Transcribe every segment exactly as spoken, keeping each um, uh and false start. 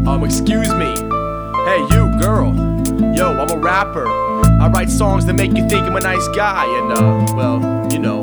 Um, excuse me. Hey, you, girl. Yo, I'm a rapper. I write songs that make you think I'm a nice guy, and, uh, well, you know.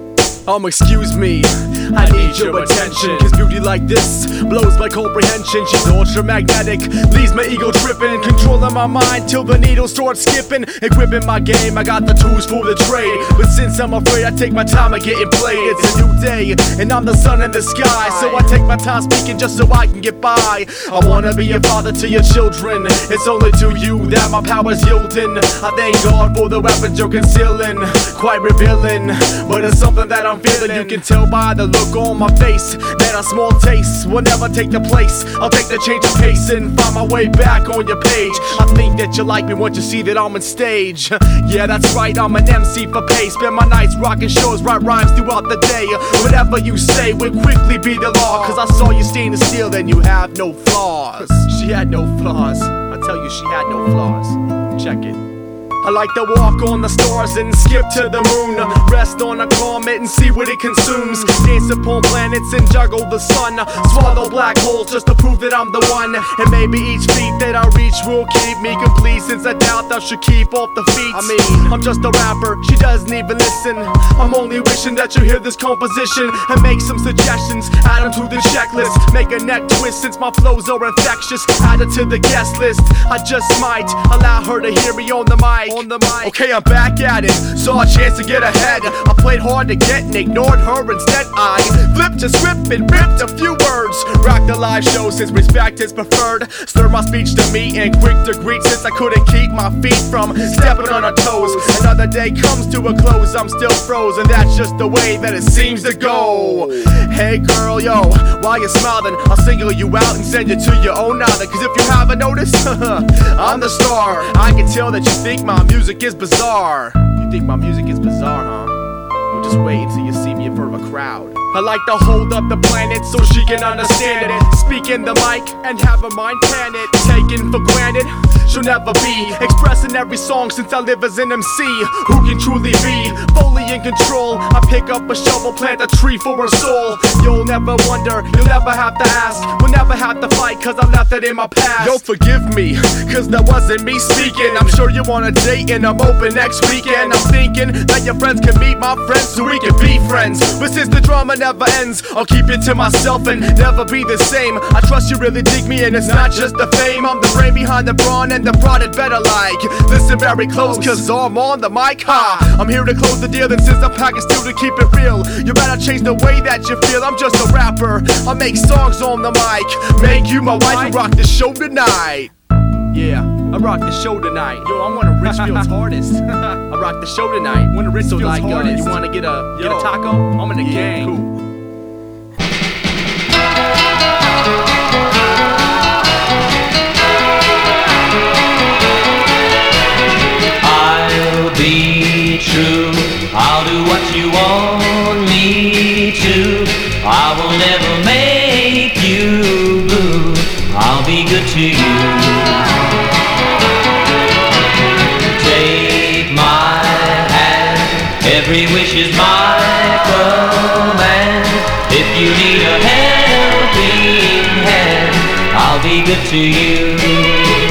Um, excuse me, I need your attention, cause beauty like this blows my comprehension. She's ultra magnetic, leaves my ego tripping, controlling my mind till the needle starts skipping. Equipping my game, I got the tools for the trade, but since I'm afraid, I take my time of getting played. It's a new day, and I'm the sun in the sky, so I take my time speaking just so I can get by. I wanna be a father to your children, it's only to you that my power's yielding. I thank God for the weapons you're concealing, quite revealing, but it's something that I'm feeling. You can tell by the look on my face that a small taste will never take the place. I'll take the change of pace and find my way back on your page. I think that you like me once you see that I'm on stage. Yeah, that's right, I'm an M C for pay. Spend my nights rocking shows, write rhymes throughout the day. Whatever you say will quickly be the law, cause I saw you stained the steel and you have no flaws. She had no flaws, I tell you she had no flaws. Check it. I like to walk on the stars and skip to the moon, rest on a comet and see what it consumes, dance upon planets and juggle the sun, swallow black holes just to prove that I'm the one. And maybe each feat that I reach will keep me complete, since I doubt I should keep off the feet. I mean, I'm just a rapper, she doesn't even listen. I'm only wishing that you hear this composition and make some suggestions, add them to the checklist. Make a neck twist since my flows are infectious, add it to the guest list. I just might allow her to hear me on the mic. On the mic. Okay, I'm back at it, saw a chance to get ahead. I played hard to get and ignored her. Instead I flipped a script and ripped a few words. Rocked the live show since respect is preferred. Stir my speech to me and quick to greet, since I couldn't keep my feet from stepping on her toes. Another day comes to a close, I'm still frozen. That's just the way that it seems to go. Hey girl, yo, while you're smiling, I'll single you out and send you to your own island. Cause if you haven't noticed, I'm the star. I can tell that you think my music is bizarre. You think my music is bizarre, huh? Well, just wait until you see me in front of a crowd. I like to hold up the planet so she can understand it. Speak in the mic and have her mind pan it. Taken for granted, she'll never be expressing every song since I live as an M C. Who can truly be fully in control? I pick up a shovel, plant a tree for her soul. You'll never wonder, you'll never have to ask. We'll never have to fight cause I left it in my past. Yo, forgive me, cause that wasn't me speaking. I'm sure you want a date and I'm open next weekend. I'm thinking that your friends can meet my friends so we can be friends. But since the drama never ends, I'll keep it to myself and never be the same. I trust you really dig me and it's not just the fame. I'm the brain behind the brawn and the product better like. Listen very close cause I'm on the mic, ha. I'm here to close the deal, and since I'm packing steel to keep it real, you better change the way that you feel. I'm just a rapper, I make songs on the mic. Make you my wife and rock the show tonight. Yeah, I rock the show tonight. Yo, I'm one of Richfield's hardest. I rock the show tonight. One of Richfield's so like, hardest. Uh, you wanna get a, Yo, get a taco? I'm in the yeah, gang. Cool. Be true, I'll do what you want me to. I will never make you blue, I'll be good to you. Take my hand, every wish is my command. If you need a helping hand, I'll be good to you.